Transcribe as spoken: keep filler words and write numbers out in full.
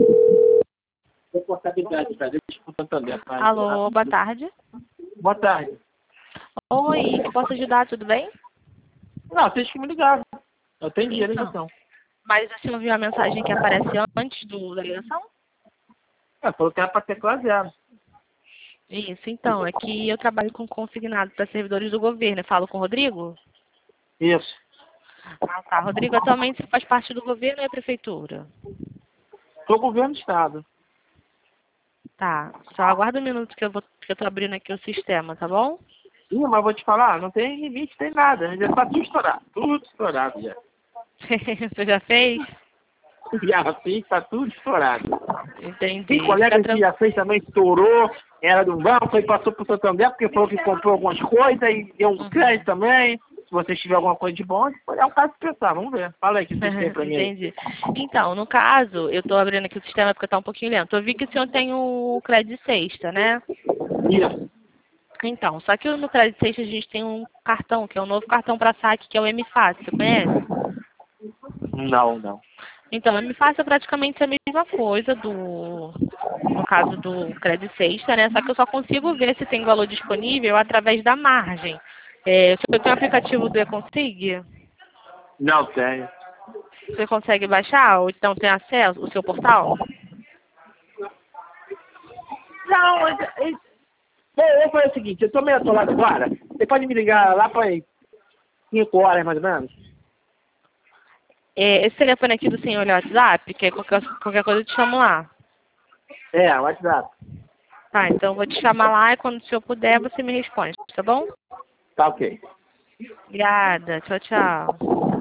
Responsabilidade, velho. Deixa eu Santander. Pai. Alô, boa tarde. Boa tarde. Oi, que posso ajudar, tudo bem? Não, vocês que me ligaram. Eu tenho dinheiro Então. então. Mas você não viu a mensagem que aparece antes do, da ligação? É, falou que era para ter zero. Isso, então, é que eu trabalho com consignado para servidores do governo. Eu falo com o Rodrigo? Isso. Ah, tá. Rodrigo, atualmente você faz parte do governo ou é a prefeitura? Sou governo do estado. Tá. Só aguarda um minuto que eu, vou, que eu tô abrindo aqui o sistema, tá bom? Ih, mas vou te falar, não tem limite, tem nada. Já tá tudo estourado. Tudo estourado já. Você já fez? Já fiz, tá tudo estourado. Entendi. Tem Fica colega que tran- já fez também, estourou, era do banco, aí passou pro Santander, porque falou que comprou algumas coisas e deu um Uhum. crédito também. Se vocês tiverem alguma coisa de bom, é um caso de pensar, vamos ver. Fala aí o que vocês têm pra mim aí. Entendi. Então, no caso, eu tô abrindo aqui o sistema porque tá um pouquinho lento. Eu vi que o senhor tem o crédito sexta, né? Isso. Então, só que no crédito sexta a gente tem um cartão, que é um novo cartão para saque, que é o M Fácil, você conhece? Não, não. Então, o M Fácil é praticamente a mesma coisa do, no caso do crédito sexta, né? Só que eu só consigo ver se tem valor disponível através da margem. É, o senhor tem o aplicativo do eConsig? Não tenho. Você consegue baixar ou então tem acesso ao seu portal? Não, mas... é- Bom, eu vou fazer o seguinte, eu tô meio atolado agora. Você pode me ligar lá para cinco horas, mais ou menos? É, esse telefone aqui do senhor é o WhatsApp, que é qualquer, qualquer coisa eu te chamo lá. É, WhatsApp. Tá, então eu vou te chamar lá e quando o senhor puder você me responde, tá bom? Tá ok. Obrigada, tchau, tchau.